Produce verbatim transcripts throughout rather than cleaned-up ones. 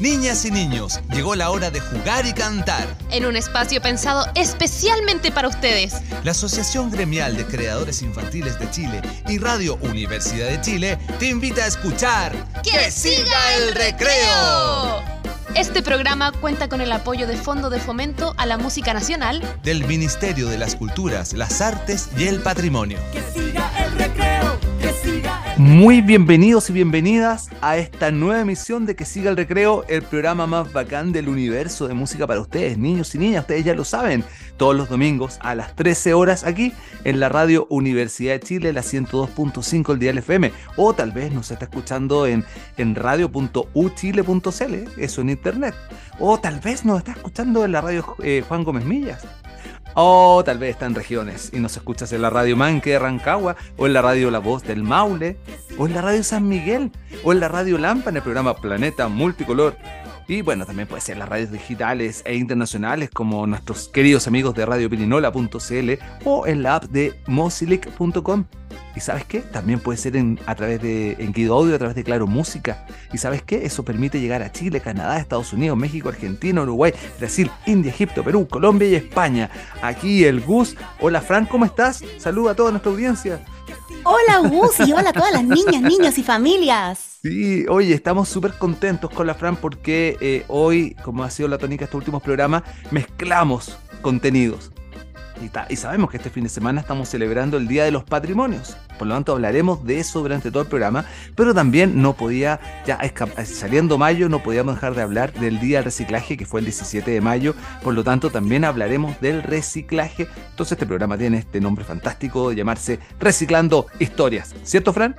Niñas y niños, llegó la hora de jugar y cantar. En un espacio pensado especialmente para ustedes. La Asociación Gremial de Creadores Infantiles de Chile y Radio Universidad de Chile te invita a escuchar ¡Que siga el recreo! Este programa cuenta con el apoyo de Fondo de Fomento a la Música Nacional del Ministerio de las Culturas, las Artes y el Patrimonio. ¡Que siga el recreo! ¡Que siga el... Muy bienvenidos y bienvenidas a esta nueva emisión de Que Siga el Recreo, el programa más bacán del universo de música para ustedes, niños y niñas. Ustedes ya lo saben, todos los domingos a las trece horas aquí en la Radio Universidad de Chile, la ciento dos punto cinco el dial F M, o tal vez nos está escuchando en, en radio punto u chile punto c l, eso en internet, o tal vez nos está escuchando en la radio eh, Juan Gómez Millas. O tal vez está en regiones y nos escuchas en la radio Manque de Rancagua, o en la radio La Voz del Maule, o en la radio San Miguel, o en la radio Lampa en el programa Planeta Multicolor. Y bueno, también puede ser las radios digitales e internacionales como nuestros queridos amigos de radio pirinola punto c l o en la app de mozilic punto com. ¿Y sabes qué? También puede ser en, a través de en Guido Audio, a través de Claro Música. ¿Y sabes qué? Eso permite llegar a Chile, Canadá, Estados Unidos, México, Argentina, Uruguay, Brasil, India, Egipto, Perú, Colombia y España. Aquí el Gus. Hola Fran, ¿cómo estás? Saluda a toda nuestra audiencia. Hola Gus y hola a todas las niñas, niños y familias. Sí, oye, estamos súper contentos con la Fran porque eh, hoy, como ha sido la tónica de estos últimos programas, mezclamos contenidos. Y, ta, y sabemos que este fin de semana estamos celebrando el Día de los Patrimonios. Por lo tanto, hablaremos de eso durante todo el programa. Pero también no podía, ya escap- saliendo mayo, no podíamos dejar de hablar del Día del Reciclaje, que fue el diecisiete de mayo. Por lo tanto, también hablaremos del reciclaje. Entonces, este programa tiene este nombre fantástico de llamarse Reciclando Historias. ¿Cierto, Fran?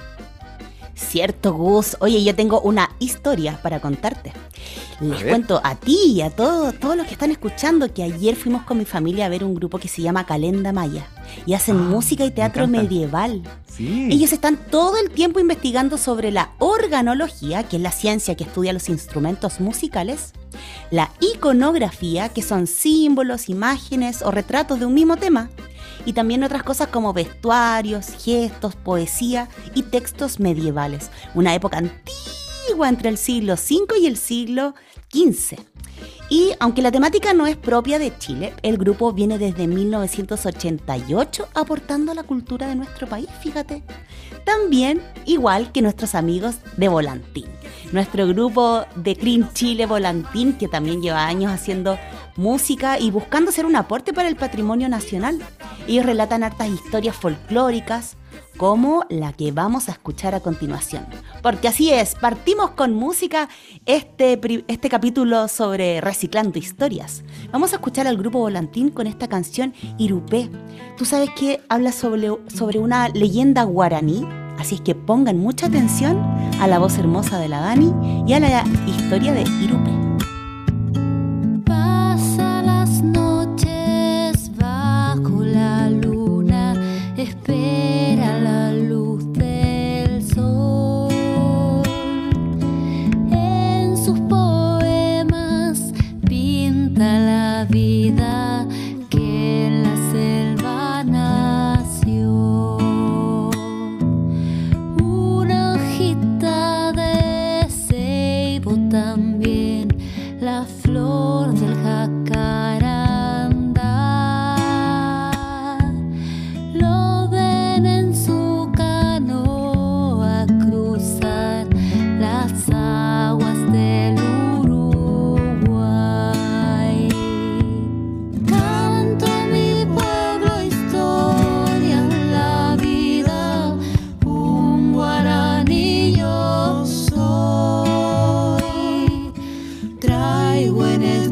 Cierto, Gus. Oye, yo tengo una historia para contarte. Les cuento a ti y a todos, todos los que están escuchando que ayer fuimos con mi familia a ver un grupo que se llama Calenda Maya y hacen ah, música y teatro me medieval. Sí. Ellos están todo el tiempo investigando sobre la organología, que es la ciencia que estudia los instrumentos musicales, la iconografía, que son símbolos, imágenes o retratos de un mismo tema, y también otras cosas como vestuarios, gestos, poesía y textos medievales. Una época antigua entre el siglo cinco y el siglo quince. Y aunque la temática no es propia de Chile, el grupo viene desde mil novecientos ochenta y ocho aportando a la cultura de nuestro país, fíjate. También igual que nuestros amigos de Volantín, nuestro grupo de Clean Chile Volantín, que también lleva años haciendo música y buscando hacer un aporte para el patrimonio nacional. Ellos relatan hartas historias folclóricas, como la que vamos a escuchar a continuación. Porque así es, partimos con música este, este capítulo sobre reciclando historias. Vamos a escuchar al grupo Volantín con esta canción Irupé. Tú sabes que habla sobre, sobre una leyenda guaraní, así es que pongan mucha atención a la voz hermosa de la Dani y a la historia de Irupé. Pasa las noches bajo la luna, espera la luz del sol. En sus poemas pinta la vida que en la selva nació. Una hojita de ceibo también, la flor del jacarandá. Lo ven en su canoa cruzar las aguas del Uruguay. Canto a mi pueblo historia, la vida, un guaraní yo soy. Traigo en el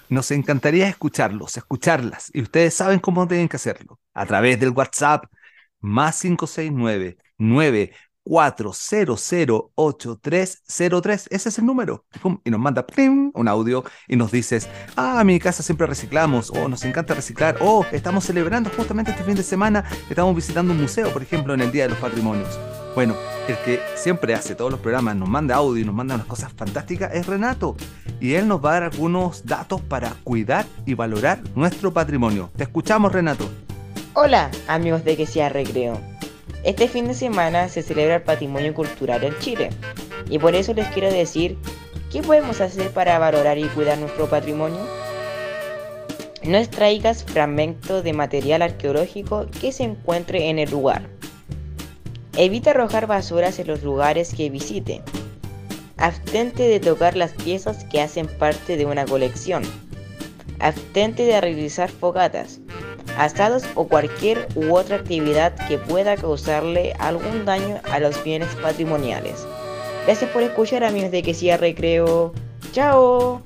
Nos encantaría escucharlos, escucharlas, y ustedes saben cómo tienen que hacerlo. A través del WhatsApp, más cinco seis nueve, nueve cuatro cero cero ocho tres cero tres, ese es el número. Pum, y nos manda ¡plim! Un audio y nos dices, ah, en mi casa siempre reciclamos, o nos encanta reciclar, o estamos celebrando justamente este fin de semana, estamos visitando un museo, por ejemplo, en el Día de los Patrimonios. Bueno, el que siempre hace todos los programas, nos manda audio y nos manda unas cosas fantásticas, es Renato. Y él nos va a dar algunos datos para cuidar y valorar nuestro patrimonio. Te escuchamos, Renato. Hola, amigos de Que Sea Recreo. Este fin de semana se celebra el patrimonio cultural en Chile. Y por eso les quiero decir, ¿qué podemos hacer para valorar y cuidar nuestro patrimonio? No extraigas fragmentos de material arqueológico que se encuentre en el lugar. Evita arrojar basuras en los lugares que visite. Abstente de tocar las piezas que hacen parte de una colección. Abstente de realizar fogatas, asados o cualquier u otra actividad que pueda causarle algún daño a los bienes patrimoniales. Gracias por escuchar, amigos de Que Sea Recreo. ¡Chao!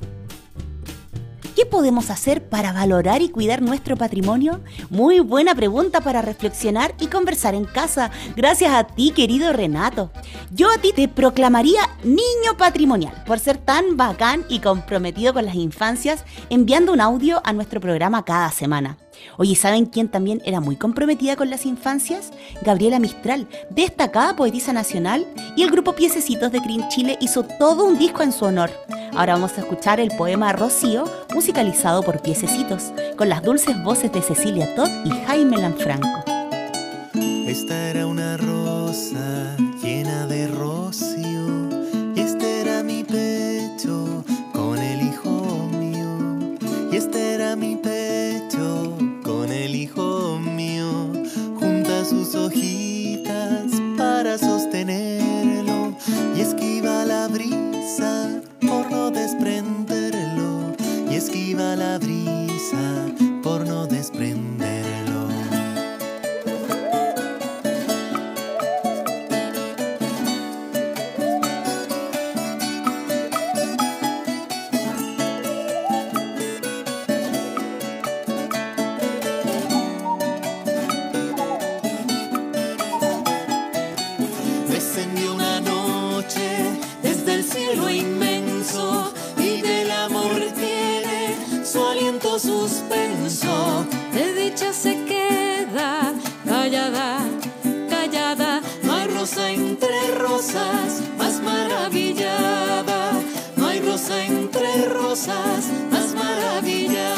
¿Qué podemos hacer para valorar y cuidar nuestro patrimonio? Muy buena pregunta para reflexionar y conversar en casa. Gracias a ti, querido Renato. Yo a ti te proclamaría niño patrimonial por ser tan bacán y comprometido con las infancias, enviando un audio a nuestro programa cada semana. Oye, ¿saben quién también era muy comprometida con las infancias? Gabriela Mistral, destacada poetisa nacional, y el grupo Piececitos de Green Chile hizo todo un disco en su honor. Ahora vamos a escuchar el poema Rocío, musicalizado por Piececitos, con las dulces voces de Cecilia Todd y Jaime Lanfranco. Esta era una rosa llena de rocío, y este era mi pecho con el hijo mío, y este era mi pecho con el hijo mío, junta sus hojitas para sostenerlo, y esquiva la brisa por no desprenderlo, y esquiva la brisa por no desprenderlo. Descendió una noche desde el cielo inmenso, y del amor tiene su aliento suspenso. De dicha se queda callada, callada. No hay rosa entre rosas más maravillada, no hay rosa entre rosas más maravillada.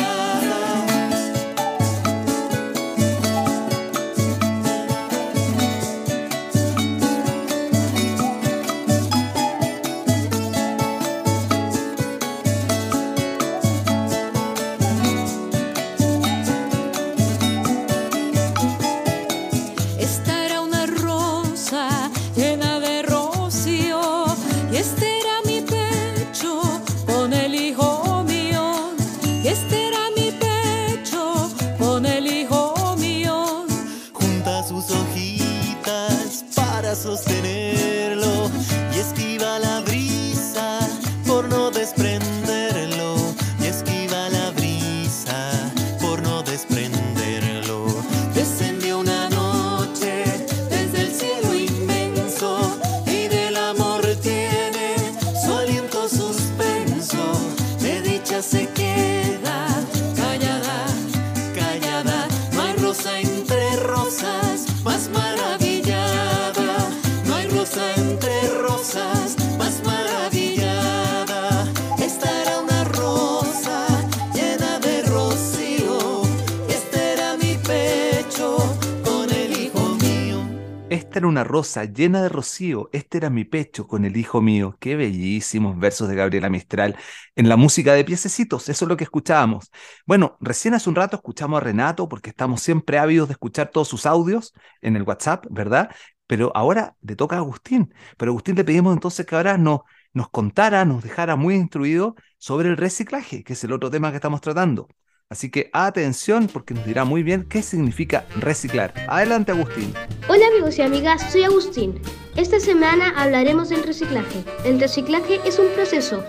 Esta era una rosa llena de rocío, y este era mi pecho con el hijo mío, y este era mi pecho con el hijo mío. Junta sus hojitas para sostenerlo, y esquiva la brisa por no desprenderlo, y esquiva la brisa por no desprenderlo. Descendió una noche desde el cielo inmenso, y del amor tiene su aliento suspenso. De dicha se queda callada, callada. No hay rosa entre rosas más maravillada, no hay rosa entre rosas más maravillada. Esta era una rosa llena de rocío, y este era mi pecho con el hijo mío. Esta era una rosa llena de rocío, este era mi pecho con el hijo mío. Qué bellísimos versos de Gabriela Mistral en la música de Piececitos, eso es lo que escuchábamos. Bueno, recién hace un rato escuchamos a Renato, porque estamos siempre ávidos de escuchar todos sus audios en el WhatsApp, ¿verdad? Pero ahora le toca a Agustín. Pero a Agustín le pedimos entonces que ahora nos, nos contara, nos dejara muy instruido sobre el reciclaje, que es el otro tema que estamos tratando. Así que atención, porque nos dirá muy bien qué significa reciclar. Adelante, Agustín. Hola amigos y amigas, soy Agustín. Esta semana hablaremos del reciclaje. El reciclaje es un proceso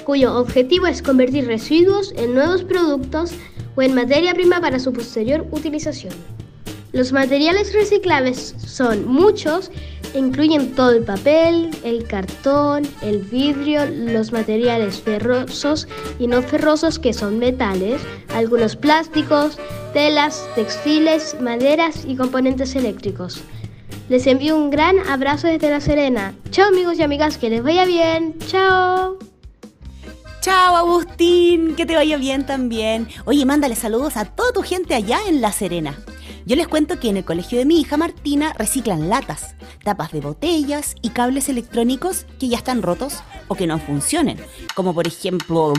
cuyo objetivo es convertir residuos en nuevos productos o en materia prima para su posterior utilización. Los materiales reciclables son muchos, incluyen todo el papel, el cartón, el vidrio, los materiales ferrosos y no ferrosos que son metales, algunos plásticos, telas, textiles, maderas y componentes eléctricos. Les envío un gran abrazo desde La Serena. Chao amigos y amigas, que les vaya bien. Chao. Chao Agustín, que te vaya bien también. Oye, mándale saludos a toda tu gente allá en La Serena. Yo les cuento que en el colegio de mi hija Martina reciclan latas, tapas de botellas y cables electrónicos que ya están rotos o que no funcionen. Como por ejemplo...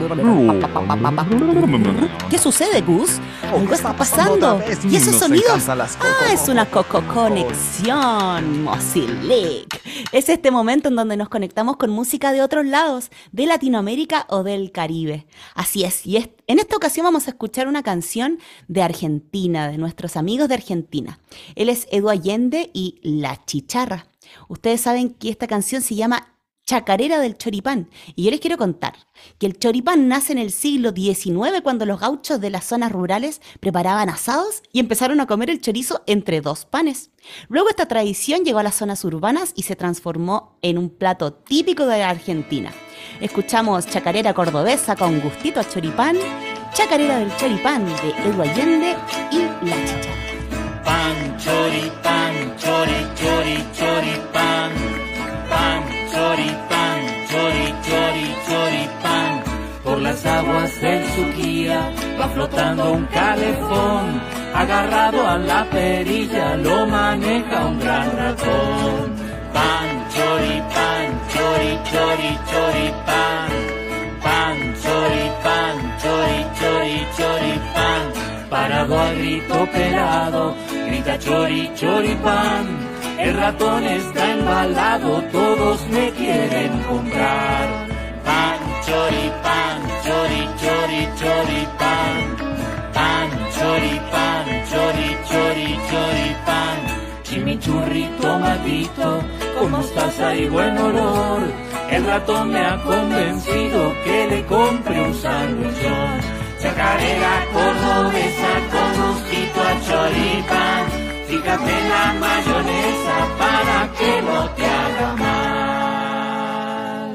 ¿Qué sucede, Gus? Algo está pasando. ¿Y esos sonidos? Ah, es una coco-conexión. Mozilic. Es este momento en donde nos conectamos con música de otros lados, de Latinoamérica o del Caribe. Así es, y es, en esta ocasión vamos a escuchar una canción de Argentina, de nuestros amigos de Argentina. Él es Edu Allende y La Chicharra. Ustedes saben que esta canción se llama Chacarera del Choripán. Y yo les quiero contar que el choripán nace en el siglo diecinueve cuando los gauchos de las zonas rurales preparaban asados y empezaron a comer el chorizo entre dos panes. Luego esta tradición llegó a las zonas urbanas y se transformó en un plato típico de Argentina. Escuchamos Chacarera Cordobesa con gustito a choripán, Chacarera del Choripán de Edu Allende y La Chicharra. Pan, choripán, chori, chori, choripán. Pan, choripán, chori, chori, choripán. Por las aguas del Suquía va flotando un calefón. Agarrado a la perilla lo maneja un gran ratón. Pan, choripán, chori, chori, choripán. Pan, choripán, chori, chori, choripán. Parado a grito pelado, grita chori, choripán. El ratón está embalado, todos me quieren comprar. Pan, choripán, chori, chori, choripán. Pan, choripán, chori, chori, choripán. Chimichurri, tomatito, con mostaza y buen olor. El ratón me ha convencido que le compre un sándwichón. Chacarera cordobesa con gustito a choripán. Fíjate en la mayonesa para que no te haga mal.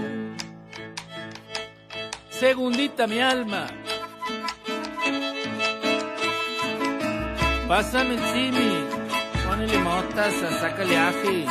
Segundita mi alma. Pásame el chimi. Ponele mostaza, sácale ají.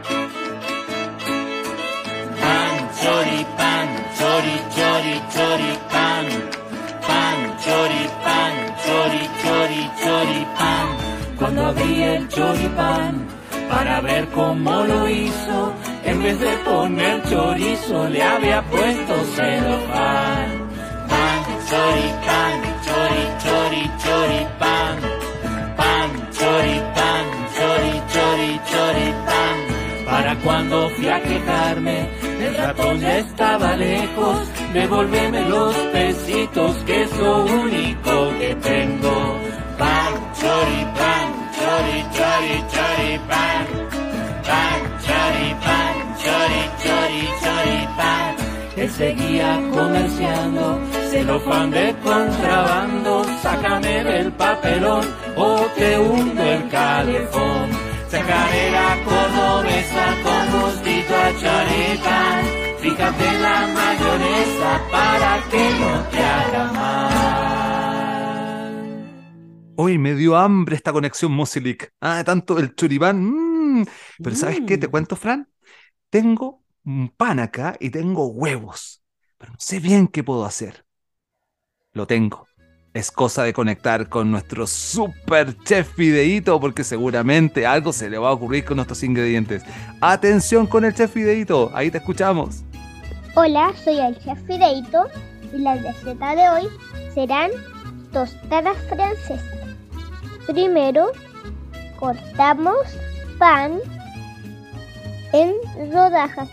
Pan, choripán, chori, chori, choripán. Pan, choripán, chori, chori, choripán. Cuando abrí el choripán para ver cómo lo hizo, en vez de poner chorizo le había puesto celofán. Pan, choripán, chori, chori, choripán. Pan, choripán, chori, chori, choripán. Para cuando fui a quejarme, el ratón ya estaba lejos. Devuélveme los pesitos que es lo único que tengo. Pan, choripán, chori, chori, choripán. Pan, choripán, chori, chori, choripán. Él seguía comerciando celofán de contrabando. Sácame del papelón o te hundo el calefón. Chacarera cordobesa con gustito a choripán. Fíjate en la mayonesa para que no te haga mal. Hoy me dio hambre esta conexión Mozilic. Ah, tanto el choripán. Mm. Pero ¿sabes Mm. qué? Te cuento, Fran. Tengo un pan acá y tengo huevos. Pero no sé bien qué puedo hacer. Lo tengo. Es cosa de conectar con nuestro super chef Fideíto, porque seguramente algo se le va a ocurrir con nuestros ingredientes. Atención con el chef Fideíto. Ahí te escuchamos. Hola, soy el chef Fideito y la receta de hoy serán tostadas francesas. Primero, cortamos pan en rodajas.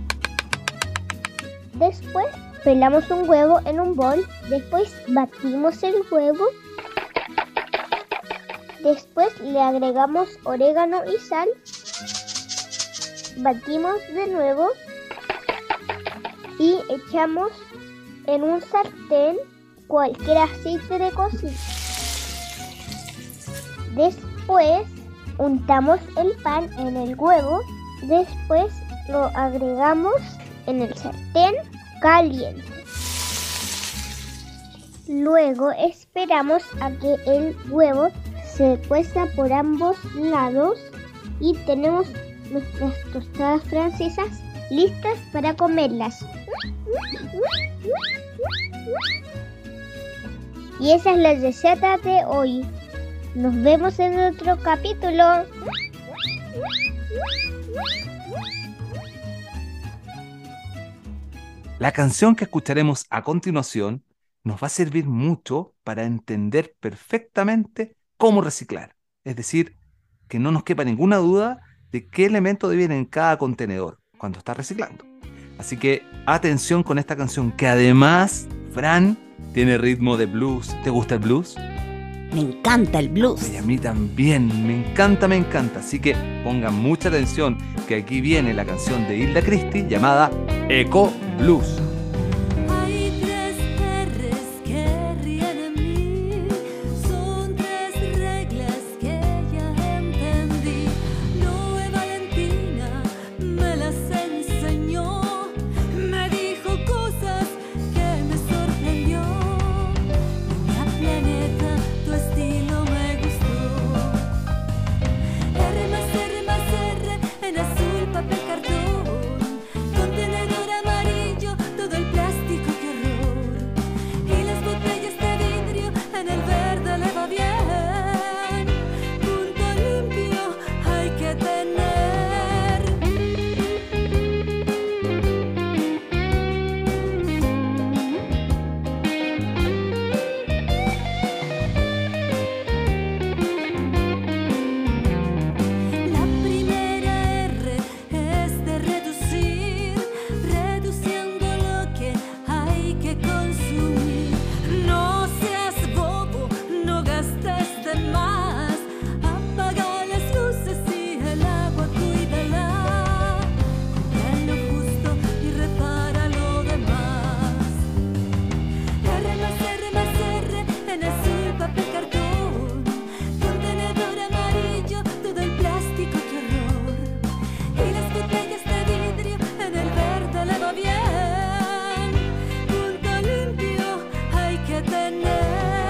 Después, pelamos un huevo en un bol. Después, batimos el huevo. Después, le agregamos orégano y sal. Batimos de nuevo. Y y echamos en un sartén cualquier aceite de cocina. Después untamos el pan en el huevo. Después lo agregamos en el sartén caliente. Luego esperamos a que el huevo se cueza por ambos lados y tenemos nuestras tostadas francesas listas para comerlas. Y esa es la receta de hoy. Nos vemos en otro capítulo. La canción que escucharemos a continuación nos va a servir mucho para entender perfectamente cómo reciclar. Es decir, que no nos quepa ninguna duda de qué elementos debe ir en cada contenedor cuando está reciclando. Así que atención con esta canción que además, Fran, tiene ritmo de blues. ¿Te gusta el blues? Me encanta el blues. Y a mí también, me encanta, me encanta. Así que pongan mucha atención que aquí viene la canción de Hilda Christy llamada Eco Blues. Hay tres R's que ríen en mí, son tres reglas que ya entendí. Noé Valentina me las enseñó, me dijo cosas que me sorprendió. Niña planeta, tu estilo me gustó. R más R más R en azul, papel, cartón. Contenedor amarillo, todo el plástico, qué horror. Y las botellas de vidrio en el verde le va bien. Punto limpio hay que tener. La primera R es de reducir, reduciendo lo que hay que consumir. No seas bobo, no gastes de más. Apaga las luces y el agua cuídala. Compra lo justo y repara lo demás. R más R más R en azul, papel, cartón. Contenedor amarillo, todo el plástico, qué horror. Y las botellas de vidrio en el verde le va bien. Punto limpio hay que tener.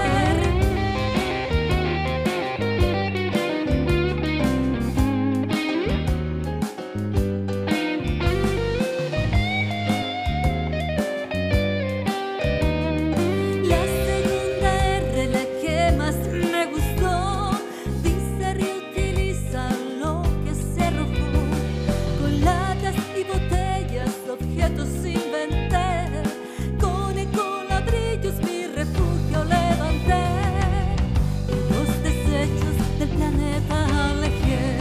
La segunda R, la que más me gustó, dice reutiliza lo que se arrojó. Con latas y botellas, objetos inventé. Con ecoladrillos mi refugio levanté. Y los desechos del planeta alejé.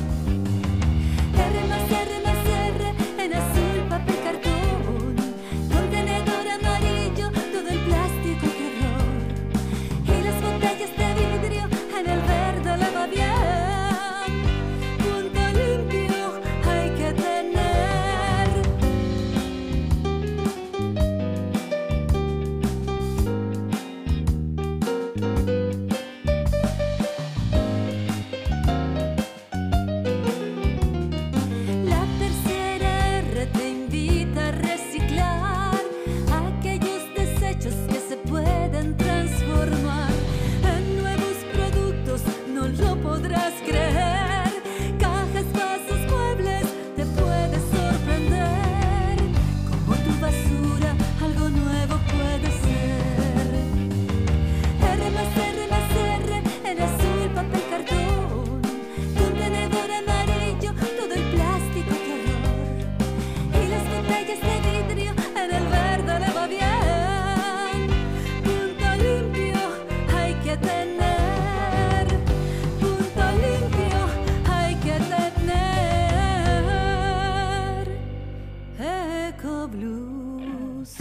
R más R más R en azul, papel, cartón. Contenedor amarillo, todo el plástico, qué horror. Y las botellas de vidrio en el verde le va bien. Punto limpio hay que tener. La tercera R te invita a reciclar aquellos desechos que se pueden transformar en nuevos productos, no lo podrás creer. Cajas, vasos, muebles, te puede sorprender. Como tu basura, algo nuevo puede ser. R más R más R en azul, papel, cartón. Contenedor amarillo, todo el plástico, qué horror. Y las botellas de vidrio en el verde le va bien. Punto limpio hay que tener. Punto limpio hay que tener. Eco Blues.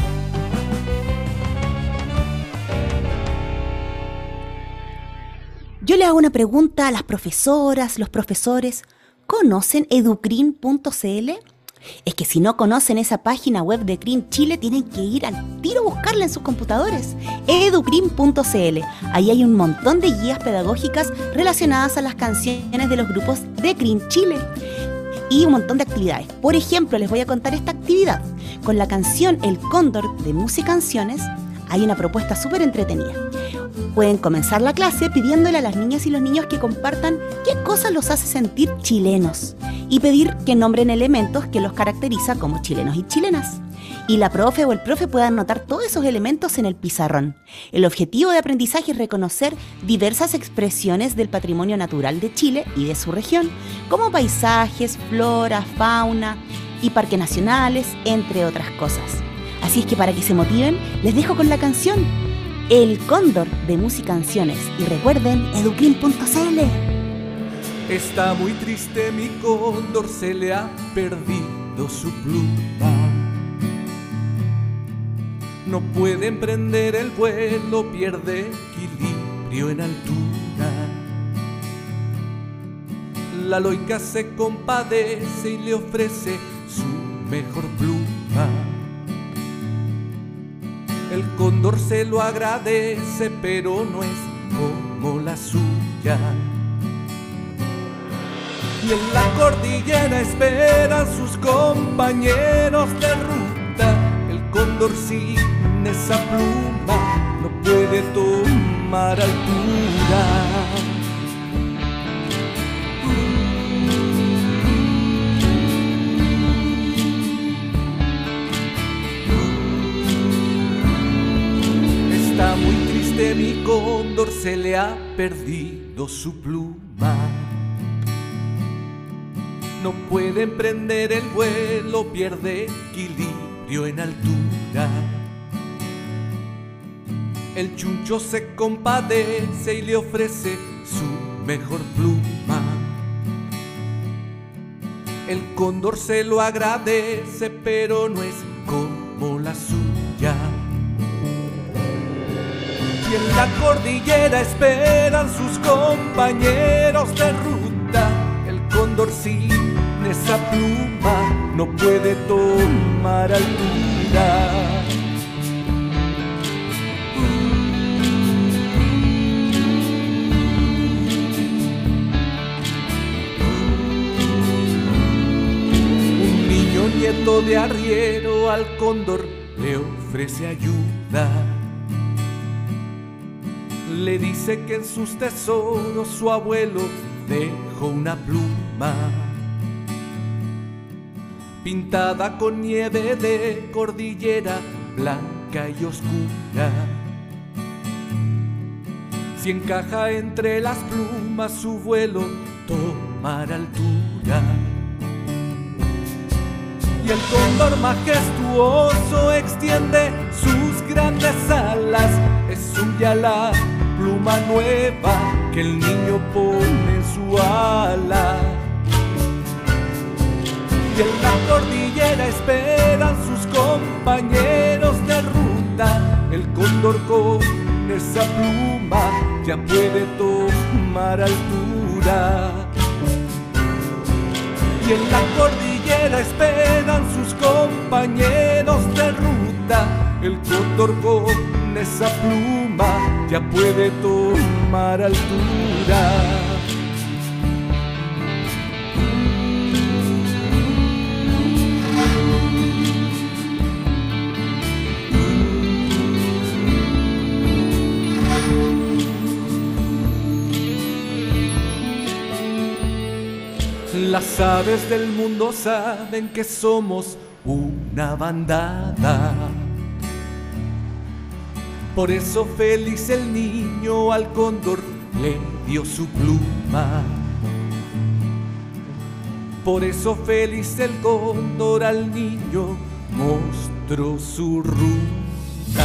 Yo le hago una pregunta a las profesoras, los profesores. ¿Conocen educrin punto c l? Es que si no conocen esa página web de C R I M Chile, tienen que ir al tiro a buscarla en sus computadores. educrim punto cl. Ahí hay un montón de guías pedagógicas relacionadas a las canciones de los grupos de C R I M Chile. Y un montón de actividades. Por ejemplo, les voy a contar esta actividad. Con la canción El Cóndor de Musicanciones hay una propuesta súper entretenida. Pueden comenzar la clase pidiéndole a las niñas y los niños que compartan qué cosas los hace sentir chilenos y pedir que nombren elementos que los caracteriza como chilenos y chilenas. Y la profe o el profe puedan anotar todos esos elementos en el pizarrón. El objetivo de aprendizaje es reconocer diversas expresiones del patrimonio natural de Chile y de su región, como paisajes, flora, fauna y parques nacionales, entre otras cosas. Así es que para que se motiven, les dejo con la canción El Cóndor de Musicanciones. Y recuerden, educrim punto cl. Está muy triste mi cóndor, se le ha perdido su pluma. No puede emprender el vuelo, pierde equilibrio en altura. La loica se compadece y le ofrece su mejor pluma. El cóndor se lo agradece, pero no es como la suya. Y en la cordillera esperan sus compañeros de ruta. El cóndor sin esa pluma no puede tomar altura. Está muy triste mi cóndor, se le ha perdido su pluma. No puede emprender el vuelo, pierde equilibrio en altura. El chuncho se compadece y le ofrece su mejor pluma. El cóndor se lo agradece, pero no es como la suya. Y en la cordillera esperan sus compañeros de ruta. El cóndor sin esa pluma no puede tomar altura. Un niño nieto de arriero al cóndor le ofrece ayuda. Le dice que en sus tesoros su abuelo dejó una pluma pintada con nieve de cordillera blanca y oscura. Si encaja entre las plumas su vuelo tomará altura. Y el cóndor majestuoso extiende sus grandes alas. Es suya la pluma nueva que el niño pone en su ala. Y en la cordillera esperan sus compañeros de ruta. El cóndor con esa pluma ya puede tomar altura. Y en la cordillera esperan sus compañeros de ruta. El cóndor con esa pluma ya puede tomar altura. Las aves del mundo saben que somos una bandada. Por eso feliz el niño al cóndor le dio su pluma. Por eso feliz el cóndor al niño mostró su ruta.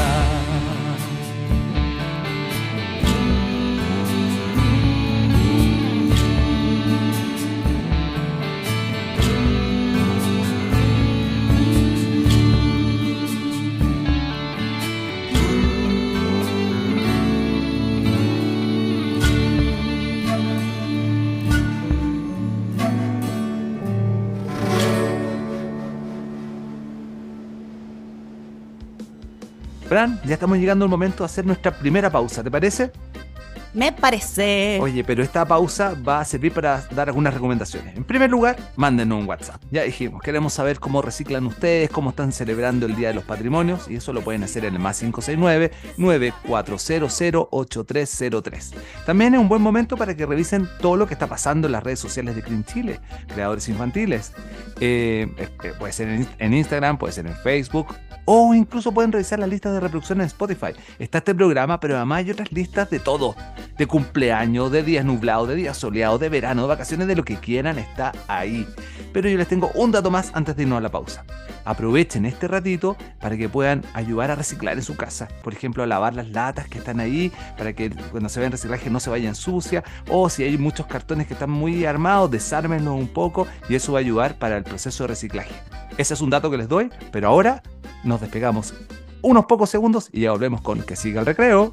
Fran, ya estamos llegando al momento de hacer nuestra primera pausa, ¿te parece? Me parece. Oye, pero esta pausa va a servir para dar algunas recomendaciones. En primer lugar, mándenos un WhatsApp. Ya dijimos, queremos saber cómo reciclan ustedes, cómo están celebrando el Día de los Patrimonios, y eso lo pueden hacer en el más cinco seis nueve, nueve cuatro cero cero, ocho tres cero tres. También es un buen momento para que revisen todo lo que está pasando en las redes sociales de Clean Chile, creadores infantiles. Eh, eh, puede ser en, en Instagram, puede ser en Facebook, o incluso pueden revisar las listas de reproducción en Spotify. Está este programa, pero además hay otras listas de todo. De cumpleaños, de días nublados, de días soleados, de verano, de vacaciones, de lo que quieran, está ahí. Pero yo les tengo un dato más antes de irnos a la pausa. Aprovechen este ratito para que puedan ayudar a reciclar en su casa. Por ejemplo, a lavar las latas que están ahí, para que cuando se vean reciclaje no se vayan sucias. O si hay muchos cartones que están muy armados, desármenlos un poco y eso va a ayudar para el proceso de reciclaje. Ese es un dato que les doy, pero ahora nos despegamos unos pocos segundos y ya volvemos con Que Siga el Recreo.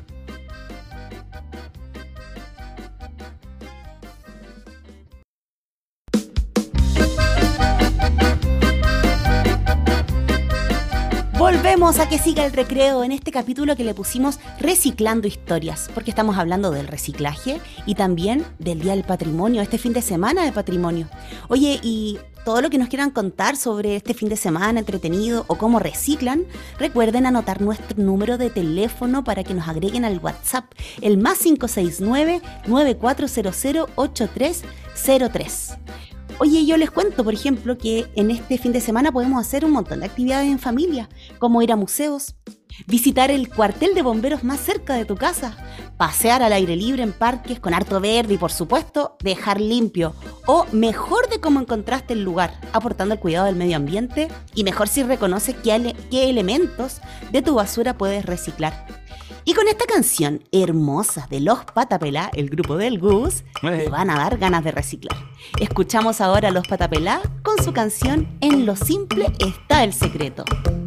Volvemos a Que Siga el Recreo en este capítulo que le pusimos Reciclando Historias, porque estamos hablando del reciclaje y también del Día del Patrimonio, este fin de semana de patrimonio. Oye, y todo lo que nos quieran contar sobre este fin de semana entretenido o cómo reciclan, recuerden anotar nuestro número de teléfono para que nos agreguen al WhatsApp, el más cinco seis nueve, nueve cuatro cero cero, ocho tres cero tres. Oye, yo les cuento, por ejemplo, que en este fin de semana podemos hacer un montón de actividades en familia, como ir a museos, visitar el cuartel de bomberos más cerca de tu casa, pasear al aire libre en parques con harto verde y, por supuesto, dejar limpio o mejor de cómo encontraste el lugar, aportando al cuidado del medio ambiente y mejor si reconoces qué, ele- qué elementos de tu basura puedes reciclar. Y con esta canción hermosa de Los Patapelá, el grupo del Gus, te van a dar ganas de reciclar. Escuchamos ahora a Los Patapelá con su canción En lo simple está el secreto.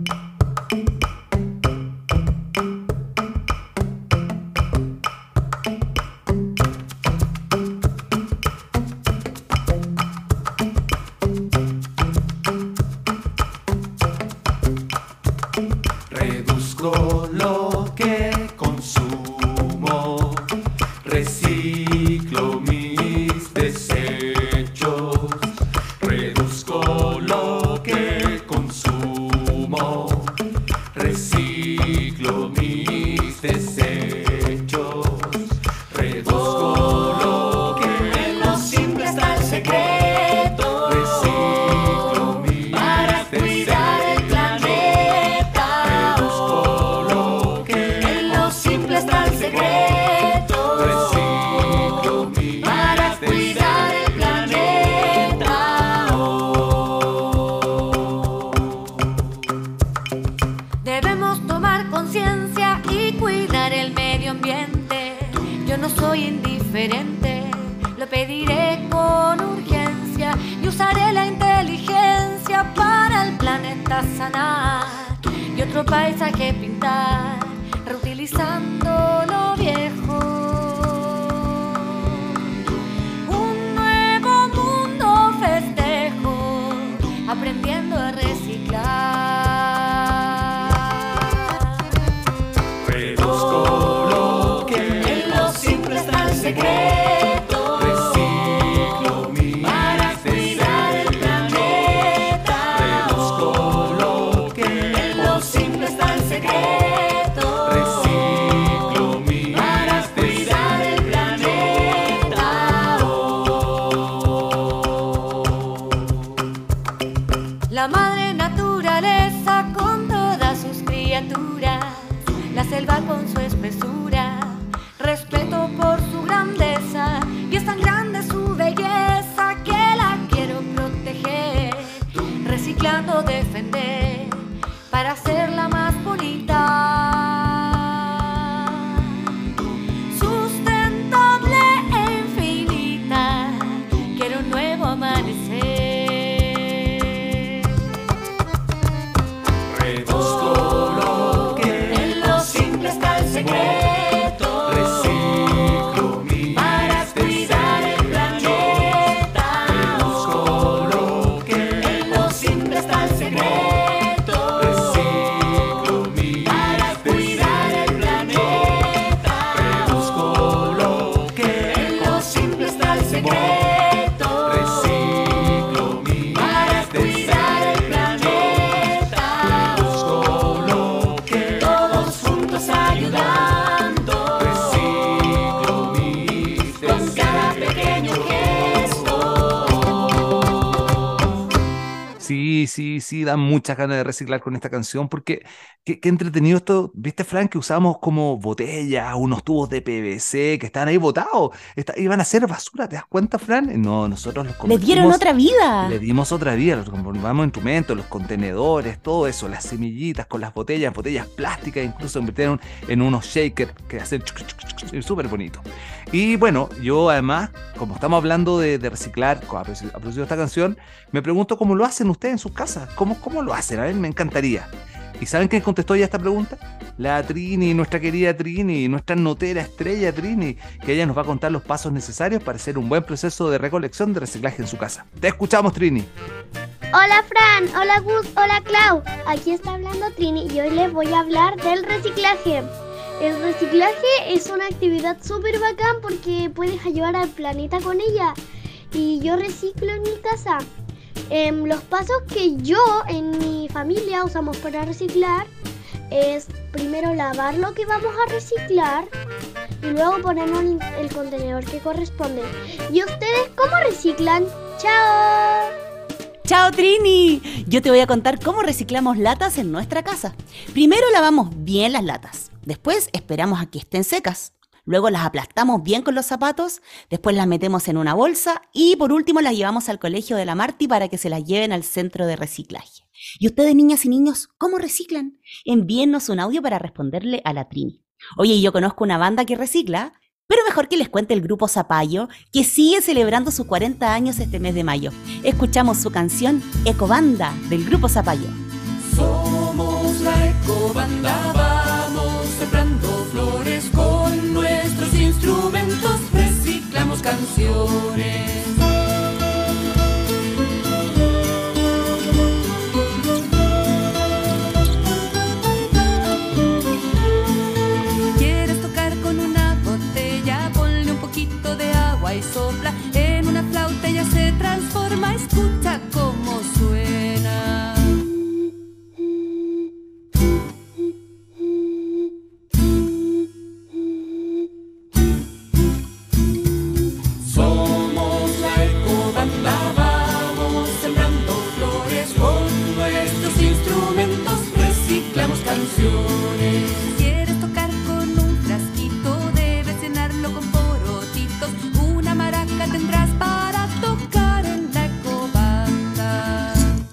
Reduzco lo que consumo, reciclo mis desechos. Reduzco lo que consumo, reciclo mis desechos. Reduzco lo que en lo simple está el secreto. Reciclo mis para cuidar el planeta. Reduzco lo que en lo simple está el secreto. Reciclo mis para cuidar el planeta. Oh. Debemos tomar conciencia y cuidar el medio ambiente. Yo no soy indiferente, lo pediré con urgencia y usaré la inteligencia para el planeta sanar y otro paisaje pintar, reutilizando lo viejo. Un nuevo mundo festejo, aprendiendo a reciclar. Reduzco lo que en lo simple está el secreto. Reciclo mis para cuidar el planeta. Reduzco lo que en lo simple está el secreto. Reciclo mis para cuidar el planeta. Oh. La madre naturaleza con todas sus criaturas, la selva con su espesura, respeto por su grandeza, y es tan grande su belleza que la quiero proteger, reciclando, defender, para hacerla más bonita, sustentable e infinita. Quiero un nuevo amanecer. Reduzco lo que en lo simple está el secreto. Reciclo mis para cuidar el planeta. Reduzco lo que en lo simple está el secreto. Reciclo Sí, sí, sí, dan muchas ganas de reciclar con esta canción porque qué, qué entretenido esto. ¿Viste, Fran, que usamos como botellas, unos tubos de P V C que estaban ahí botados? Está- iban a ser basura, ¿te das cuenta, Fran? No, nosotros los Les dieron convertimos, otra vida. le dimos otra vida, los transformamos en instrumentos, los contenedores, todo eso, las semillitas con las botellas, botellas plásticas, incluso convirtieron en unos shakers que hacen chuc, chuc, chuc, chuc, súper bonito. Y bueno, yo además, como estamos hablando de, de reciclar, a propósito de esta canción, me pregunto cómo lo hacen ustedes en sus casas. ¿Cómo, cómo lo hacen? A ver, me encantaría. ¿Y saben quién contestó ya esta pregunta? La Trini, nuestra querida Trini, nuestra notera estrella Trini, que ella nos va a contar los pasos necesarios para hacer un buen proceso de recolección de reciclaje en su casa. Te escuchamos, Trini. Hola Fran, hola Gus, hola Clau. Aquí está hablando Trini y hoy les voy a hablar del reciclaje. El reciclaje es una actividad súper bacán porque puedes ayudar al planeta con ella. Y yo reciclo en mi casa. Eh, los pasos que yo en mi familia usamos para reciclar es primero lavar lo que vamos a reciclar y luego ponerlo en el contenedor que corresponde. ¿Y ustedes cómo reciclan? ¡Chao! ¡Chao, Trini! Yo te voy a contar cómo reciclamos latas en nuestra casa. Primero lavamos bien las latas. Después esperamos a que estén secas. Luego las aplastamos bien con los zapatos. Después las metemos en una bolsa. Y por último las llevamos al colegio de la Marti para que se las lleven al centro de reciclaje. ¿Y ustedes, niñas y niños, cómo reciclan? Envíennos un audio para responderle a la Trini. Oye, yo conozco una banda que recicla, pero mejor que les cuente el grupo Zapallo, que sigue celebrando sus cuarenta años este mes de mayo. Escuchamos su canción Ecobanda del grupo Zapallo. Somos la Ecobanda, vamos sembrando flores con nuestros instrumentos, reciclamos canciones. ¿Quieres tocar con una botella? Ponle un poquito de agua y sopla en una flauta, ella se transforma, escucha cómo suena. Somos la Ecobanda, vamos sembrando flores con nuestros instrumentos, reciclamos canciones. ¿Quieres tocar con un frasquito? Debes llenarlo con porotitos. Una maraca tendrás para tocar en la Ecobanda.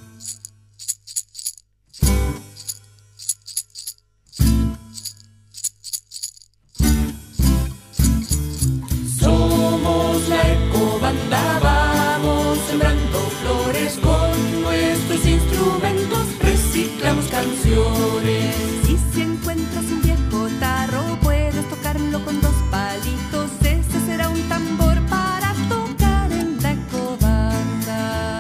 Somos la Ecobanda, vamos sembrando flores con nuestros instrumentos, reciclamos canciones. Si se encuentras un viejo tarro, puedes tocarlo con dos palitos, ese será un tambor para tocar en la Ecobanda.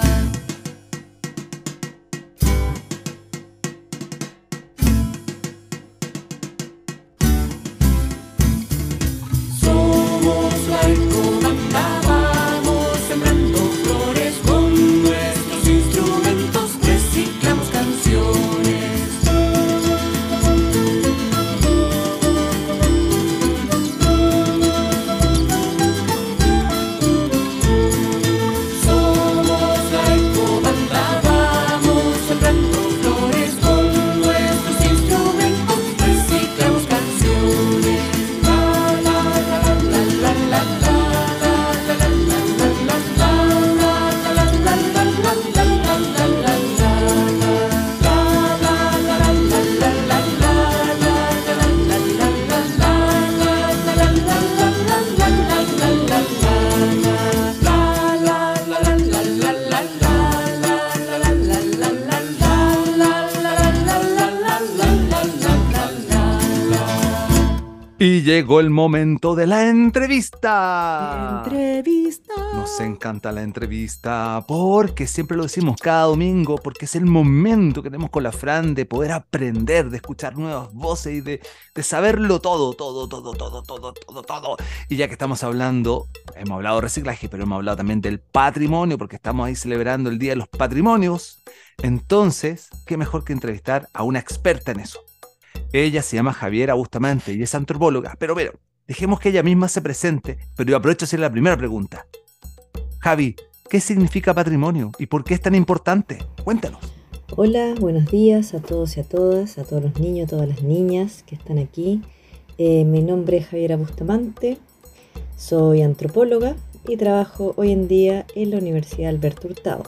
Somos la Ecobanda, vamos sembrando flores con nuestros instrumentos, reciclamos canciones. Somos la Ecobanda, vamos sembrando flores con nuestros instrumentos, reciclamos canciones. La la la la la la la la la Y llegó el momento de la entrevista. Entrevista. Nos encanta la entrevista porque siempre lo decimos cada domingo, porque es el momento que tenemos con la Fran de poder aprender, de escuchar nuevas voces y de, de saberlo todo, todo, todo, todo, todo, todo, todo. Y ya que estamos hablando, hemos hablado de reciclaje, pero hemos hablado también del patrimonio, porque estamos ahí celebrando el Día de los Patrimonios. Entonces, qué mejor que entrevistar a una experta en eso. Ella se llama Javiera Bustamante y es antropóloga, pero bueno, dejemos que ella misma se presente, pero yo aprovecho a hacerle la primera pregunta. Javi, ¿qué significa patrimonio y por qué es tan importante? Cuéntanos. Hola, buenos días a todos y a todas, a todos los niños, a todas las niñas que están aquí. Eh, mi nombre es Javiera Bustamante, soy antropóloga y trabajo hoy en día en la Universidad Alberto Hurtado.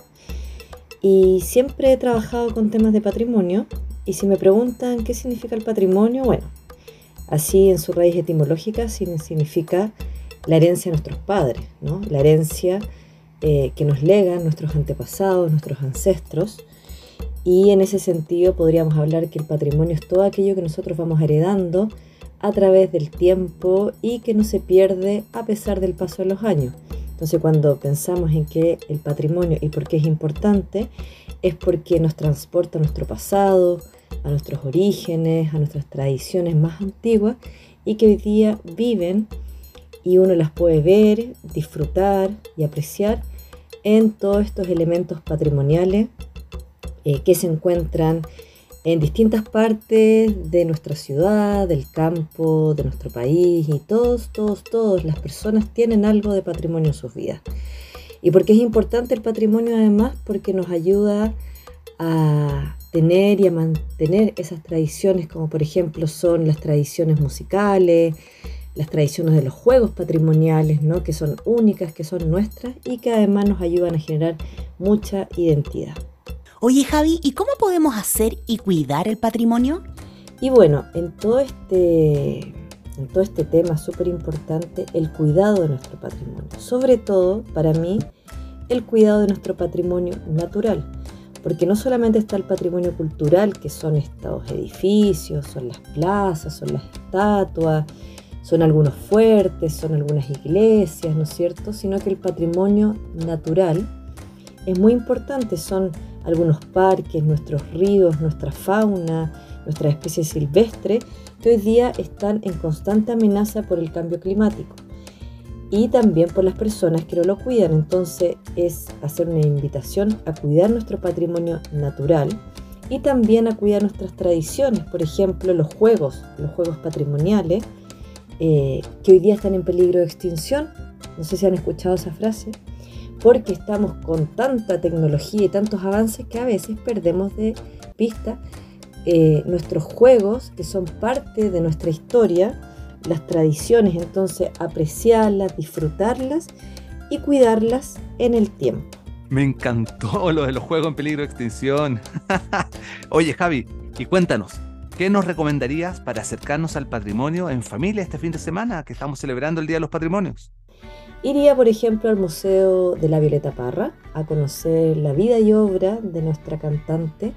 Y siempre he trabajado con temas de patrimonio, y si me preguntan qué significa el patrimonio, bueno, así en su raíz etimológica significa la herencia de nuestros padres, ¿no? La herencia eh, que nos legan nuestros antepasados, nuestros ancestros. Y en ese sentido podríamos hablar que el patrimonio es todo aquello que nosotros vamos heredando a través del tiempo y que no se pierde a pesar del paso de los años. Entonces, cuando pensamos en que el patrimonio y por qué es importante, es porque nos transporta a nuestro pasado, a nuestros orígenes, a nuestras tradiciones más antiguas y que hoy día viven y uno las puede ver, disfrutar y apreciar en todos estos elementos patrimoniales Eh, que se encuentran en distintas partes de nuestra ciudad, del campo, de nuestro país, y todos, todos, todas las personas tienen algo de patrimonio en sus vidas. ¿Y por qué es importante el patrimonio además? Porque nos ayuda a tener y a mantener esas tradiciones, como por ejemplo son las tradiciones musicales, las tradiciones de los juegos patrimoniales, ¿no? Que son únicas, que son nuestras y que además nos ayudan a generar mucha identidad. Oye, Javi, ¿y cómo podemos hacer y cuidar el patrimonio? Y bueno, en todo este, en todo este tema súper importante, el cuidado de nuestro patrimonio. Sobre todo, para mí, el cuidado de nuestro patrimonio natural. Porque no solamente está el patrimonio cultural, que son estos edificios, son las plazas, son las estatuas, son algunos fuertes, son algunas iglesias, ¿no es cierto? Sino que el patrimonio natural es muy importante, son algunos parques, nuestros ríos, nuestra fauna, nuestras especies silvestres, que hoy día están en constante amenaza por el cambio climático y también por las personas que no lo cuidan. Entonces es hacer una invitación a cuidar nuestro patrimonio natural y también a cuidar nuestras tradiciones, por ejemplo los juegos, los juegos patrimoniales eh, que hoy día están en peligro de extinción. No sé si han escuchado esa frase. Porque estamos con tanta tecnología y tantos avances que a veces perdemos de vista eh, nuestros juegos, que son parte de nuestra historia, las tradiciones. Entonces, apreciarlas, disfrutarlas y cuidarlas en el tiempo. Me encantó lo de los juegos en peligro de extinción. Oye, Javi, y cuéntanos, ¿qué nos recomendarías para acercarnos al patrimonio en familia este fin de semana que estamos celebrando el Día de los Patrimonios? Iría, por ejemplo, al Museo de la Violeta Parra a conocer la vida y obra de nuestra cantante.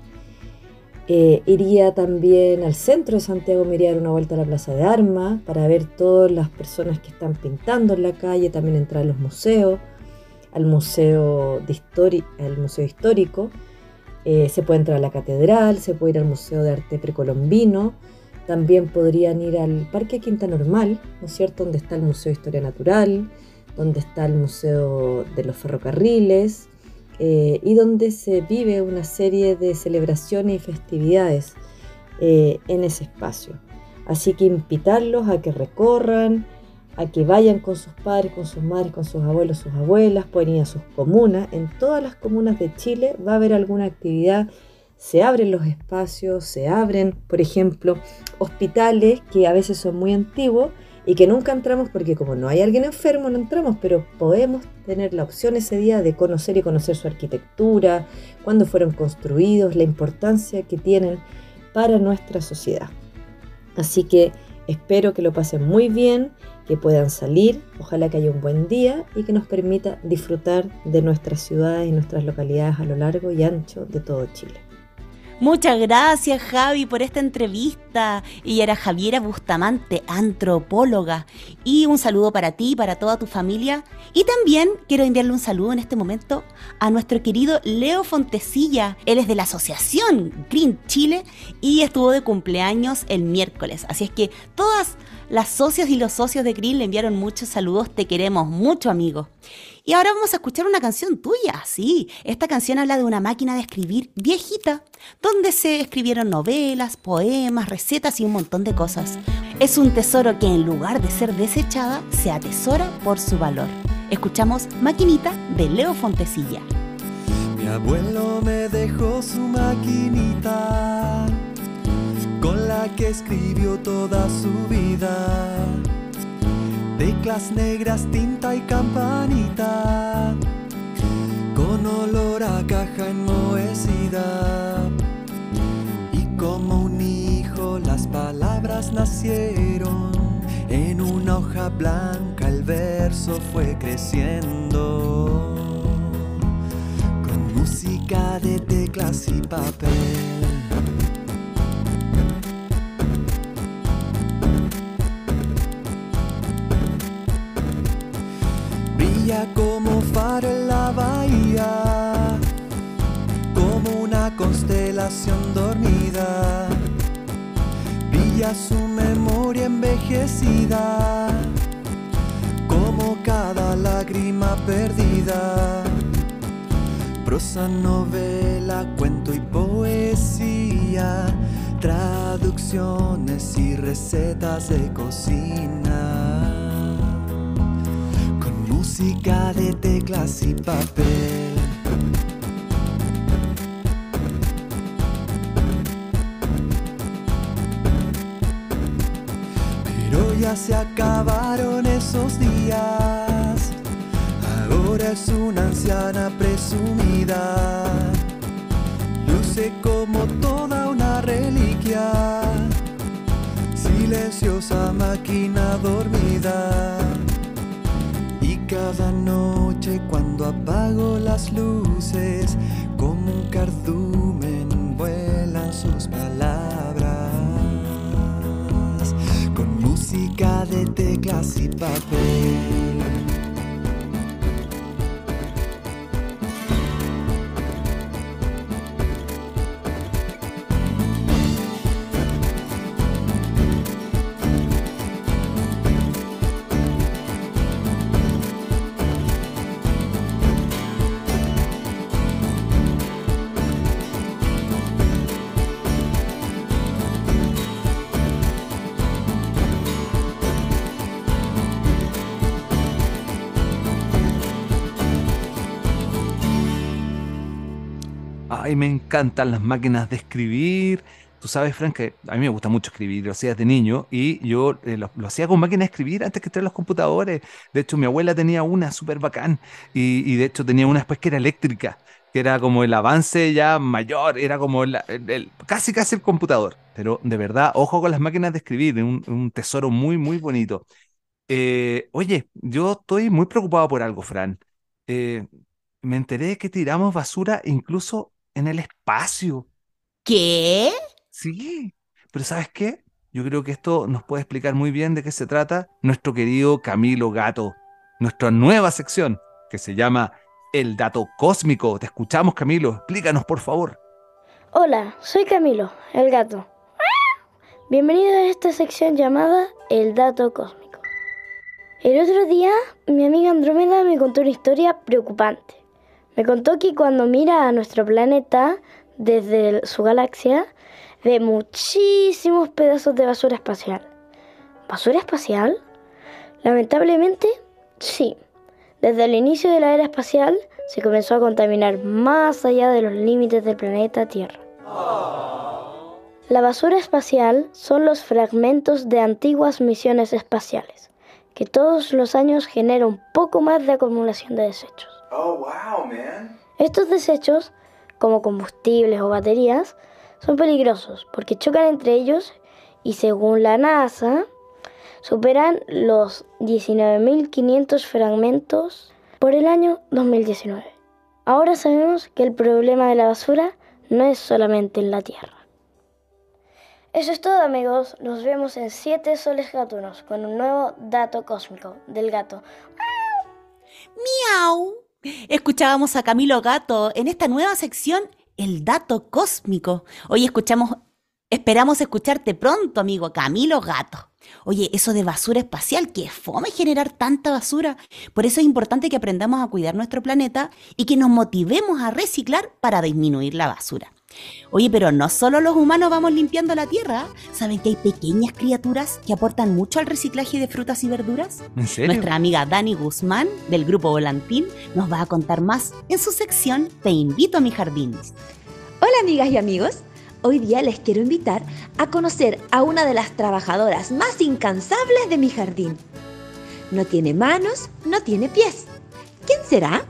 Eh, iría también al centro de Santiago, me iría a dar una vuelta a la Plaza de Armas para ver todas las personas que están pintando en la calle, también entrar a los museos, al Museo, de Histori- al museo Histórico. Eh, se puede entrar a la Catedral, se puede ir al Museo de Arte Precolombino. También podrían ir al Parque Quinta Normal, ¿no es cierto?, donde está el Museo de Historia Natural, donde está el Museo de los Ferrocarriles eh, y donde se vive una serie de celebraciones y festividades eh, en ese espacio. Así que invitarlos a que recorran, a que vayan con sus padres, con sus madres, con sus abuelos, sus abuelas, pueden ir a sus comunas. En todas las comunas de Chile va a haber alguna actividad, se abren los espacios, se abren, por ejemplo, hospitales que a veces son muy antiguos, y que nunca entramos porque como no hay alguien enfermo no entramos, pero podemos tener la opción ese día de conocer y conocer su arquitectura, cuándo fueron construidos, la importancia que tienen para nuestra sociedad. Así que espero que lo pasen muy bien, que puedan salir, ojalá que haya un buen día y que nos permita disfrutar de nuestras ciudades y nuestras localidades a lo largo y ancho de todo Chile. Muchas gracias, Javi, por esta entrevista. Ella era Javiera Bustamante, antropóloga. Y un saludo para ti y para toda tu familia. Y también quiero enviarle un saludo en este momento a nuestro querido Leo Fontecilla. Él es de la asociación Green Chile y estuvo de cumpleaños el miércoles. Así es que todas las socias y los socios de Green le enviaron muchos saludos. Te queremos mucho, amigo. Y ahora vamos a escuchar una canción tuya, sí. Esta canción habla de una máquina de escribir viejita, donde se escribieron novelas, poemas, recetas y un montón de cosas. Es un tesoro que en lugar de ser desechada, se atesora por su valor. Escuchamos Maquinita de Leo Fontecilla. Mi abuelo me dejó su maquinita con la que escribió toda su vida. Teclas negras, tinta y campanita, con olor a caja enmohecida. Y como un hijo las palabras nacieron, en una hoja blanca el verso fue creciendo, con música de teclas y papel. Brilla como faro en la bahía, como una constelación dormida. Brilla su memoria envejecida, como cada lágrima perdida. Prosa, novela, cuento y poesía, traducciones y recetas de cocina, con música de teclas y papel. Pero ya se acabaron esos días, ahora es una anciana presumida, luce como toda una reliquia, silenciosa máquina dormida. Y cada noche cuando apago las luces, como un cardumen vuelan sus palabras, con música de teclas y papel. Ay, me encantan las máquinas de escribir. Tú sabes, Frank, que a mí me gusta mucho escribir, lo hacía desde niño y yo eh, lo, lo hacía con máquinas de escribir antes que traer los computadores. De hecho, mi abuela tenía una súper bacán y, y de hecho tenía una después que era eléctrica, que era como el avance ya mayor, era como el, el- el- casi casi el computador. Pero de verdad, ojo con las máquinas de escribir, un, un tesoro muy, muy bonito. Eh, oye, yo estoy muy preocupado por algo, Fran. Eh, Me enteré de que tiramos basura incluso en el espacio. ¿Qué? Sí, pero ¿sabes qué? Yo creo que esto nos puede explicar muy bien de qué se trata nuestro querido Camilo Gato, nuestra nueva sección que se llama El Dato Cósmico. Te escuchamos, Camilo. Explícanos, por favor. Hola, soy Camilo, el gato. Bienvenido a esta sección llamada El Dato Cósmico. El otro día, mi amiga Andrómeda me contó una historia preocupante. Me contó que cuando mira a nuestro planeta desde el- su galaxia, ve muchísimos pedazos de basura espacial. ¿Basura espacial? Lamentablemente, sí. Desde el inicio de la era espacial, se comenzó a contaminar más allá de los límites del planeta Tierra. La basura espacial son los fragmentos de antiguas misiones espaciales, que todos los años genera un poco más de acumulación de desechos. Oh, wow, man. Estos desechos, como combustibles o baterías, son peligrosos porque chocan entre ellos y, según la NASA, superan los diecinueve mil quinientos fragmentos por el año dos mil diecinueve. Ahora sabemos que el problema de la basura no es solamente en la Tierra. Eso es todo, amigos. Nos vemos en siete soles gatunos con un nuevo dato cósmico del gato. ¡Miau! Escuchábamos a Camilo Gato en esta nueva sección, El Dato Cósmico. Hoy escuchamos, esperamos escucharte pronto, amigo Camilo Gato. Oye, eso de basura espacial, que fome generar tanta basura. Por eso es importante que aprendamos a cuidar nuestro planeta y que nos motivemos a reciclar para disminuir la basura. Oye, pero no solo los humanos vamos limpiando la tierra. ¿Saben que hay pequeñas criaturas que aportan mucho al reciclaje de frutas y verduras? ¿En serio? Nuestra amiga Dani Guzmán, del Grupo Volantín, nos va a contar más en su sección Te invito a mi jardín. Hola amigas y amigos, hoy día les quiero invitar a conocer a una de las trabajadoras más incansables de mi jardín. No tiene manos, no tiene pies. ¿Quién será?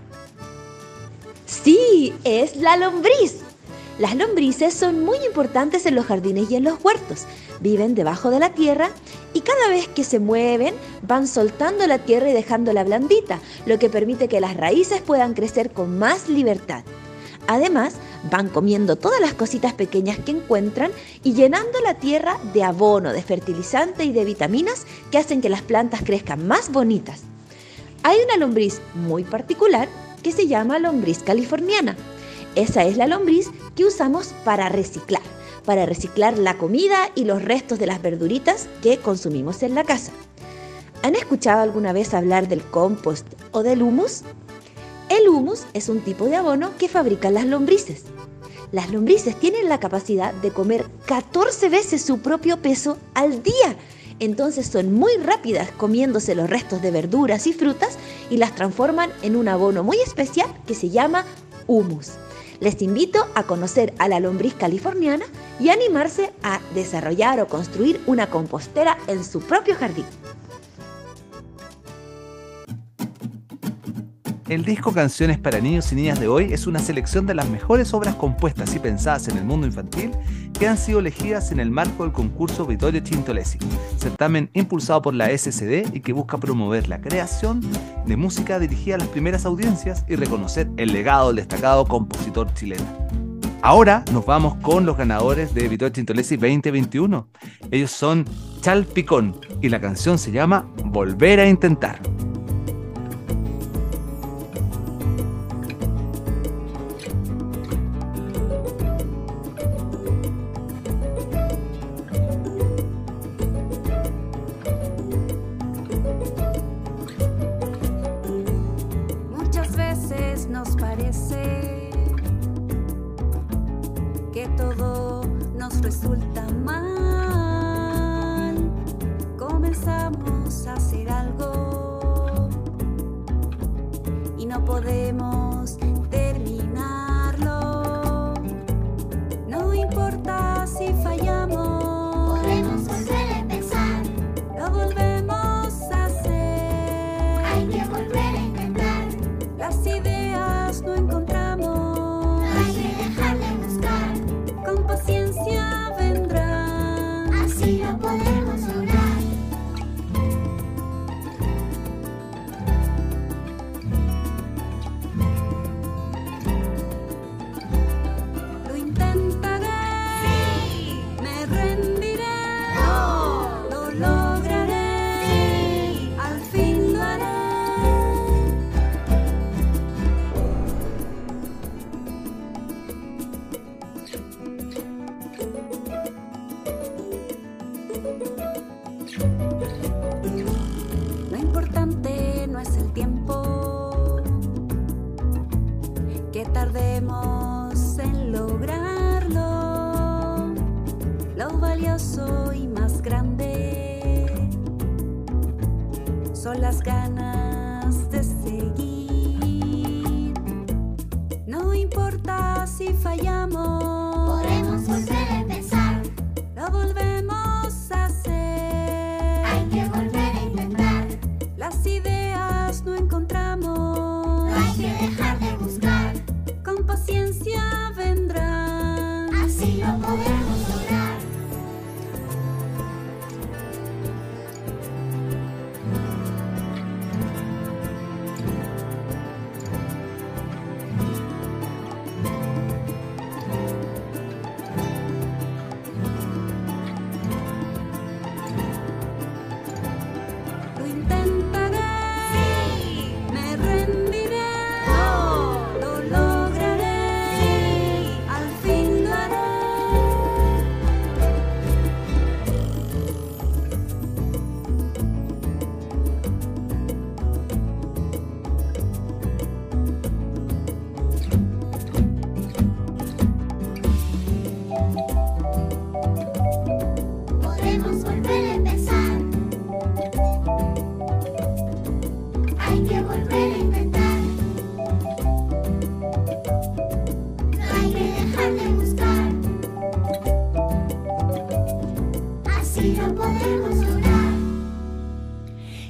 Sí, es la lombriz. Las lombrices son muy importantes en los jardines y en los huertos. Viven debajo de la tierra y cada vez que se mueven van soltando la tierra y dejándola blandita, lo que permite que las raíces puedan crecer con más libertad. Además, van comiendo todas las cositas pequeñas que encuentran y llenando la tierra de abono, de fertilizante y de vitaminas que hacen que las plantas crezcan más bonitas. Hay una lombriz muy particular que se llama lombriz californiana. Esa es la lombriz que usamos para reciclar, para reciclar la comida y los restos de las verduritas que consumimos en la casa. ¿Han escuchado alguna vez hablar del compost o del humus? El humus es un tipo de abono que fabrican las lombrices. Las lombrices tienen la capacidad de comer catorce veces su propio peso al día. Entonces son muy rápidas comiéndose los restos de verduras y frutas y las transforman en un abono muy especial que se llama humus. Les invito a conocer a la lombriz californiana y animarse a desarrollar o construir una compostera en su propio jardín. El disco Canciones para Niños y Niñas de hoy es una selección de las mejores obras compuestas y pensadas en el mundo infantil que han sido elegidas en el marco del concurso Vittorio Cintolesi, certamen impulsado por la S C D y que busca promover la creación de música dirigida a las primeras audiencias y reconocer el legado del destacado compositor chileno. Ahora nos vamos con los ganadores de Vittorio Cintolesi veinte veintiuno. Ellos son Chal Picón y la canción se llama Volver a Intentar.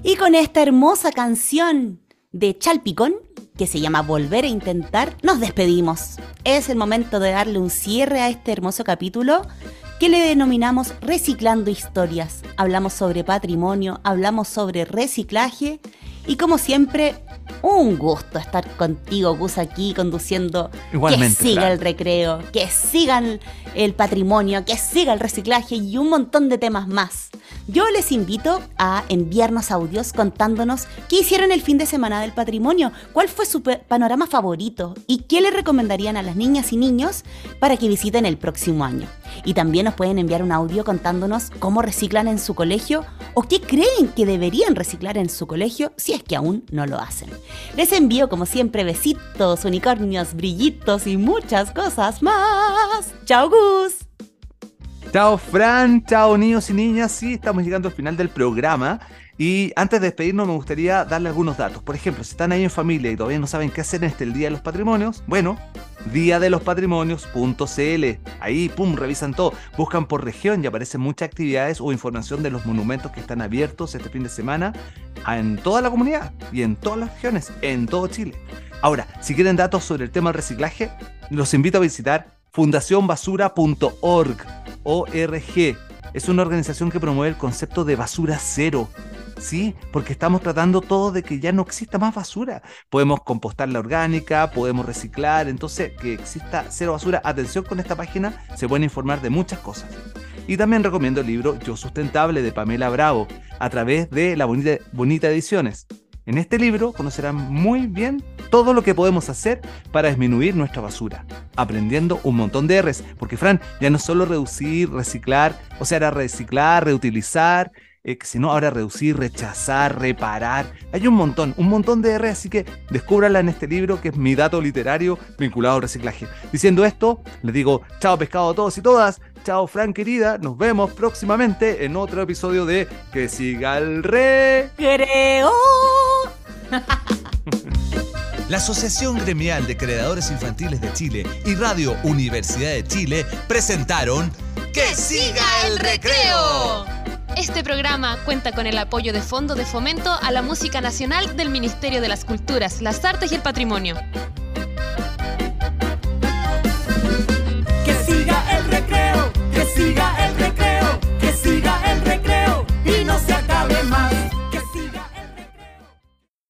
Y con esta hermosa canción de Chalpicón, que se llama Volver a Intentar, nos despedimos. Es el momento de darle un cierre a este hermoso capítulo que le denominamos Reciclando Historias. Hablamos sobre patrimonio, hablamos sobre reciclaje y como siempre, un gusto estar contigo, Gus, aquí conduciendo. Igualmente, que siga claro. el recreo, que sigan el patrimonio, que siga el reciclaje y un montón de temas más. Yo les invito a enviarnos audios contándonos qué hicieron el fin de semana del patrimonio, cuál fue su panorama favorito y qué le recomendarían a las niñas y niños para que visiten el próximo año. Y también nos pueden enviar un audio contándonos cómo reciclan en su colegio o qué creen que deberían reciclar en su colegio si es que aún no lo hacen. Les envío como siempre besitos, unicornios, brillitos y muchas cosas más. ¡Chao, Gus! Chao, Fran, chao, niños y niñas. Sí, estamos llegando al final del programa. Y antes de despedirnos me gustaría darle algunos datos. Por ejemplo, si están ahí en familia y todavía no saben qué hacer en este el Día de los Patrimonios, bueno, día de los patrimonios punto c l. Ahí, pum, revisan todo. Buscan por región y aparecen muchas actividades o información de los monumentos que están abiertos este fin de semana en toda la comunidad y en todas las regiones, en todo Chile. Ahora, si quieren datos sobre el tema del reciclaje, los invito a visitar fundación basura punto org. O R G. Es una organización que promueve el concepto de basura cero. Sí, porque estamos tratando todo de que ya no exista más basura. Podemos compostar la orgánica, podemos reciclar, entonces que exista cero basura. Atención con esta página, se pueden informar de muchas cosas. Y también recomiendo el libro Yo Sustentable de Pamela Bravo, a través de La Bonita, Bonita Ediciones. En este libro conocerán muy bien todo lo que podemos hacer para disminuir nuestra basura, aprendiendo un montón de R's, porque Fran, ya no es solo reducir, reciclar, o sea, era reciclar, reutilizar, eh, sino ahora reducir, rechazar, reparar, hay un montón, un montón de R's, así que descúbrala en este libro que es mi dato literario vinculado al reciclaje. Diciendo esto, les digo chao pescado a todos y todas, chao Fran querida, nos vemos próximamente en otro episodio de Que Siga el Recreo. La Asociación Gremial de Creadores Infantiles de Chile y Radio Universidad de Chile presentaron ¡Que siga el recreo! Este programa cuenta con el apoyo de Fondo de Fomento a la Música Nacional del Ministerio de las Culturas, las Artes y el Patrimonio. Que siga el recreo, que siga el recreo.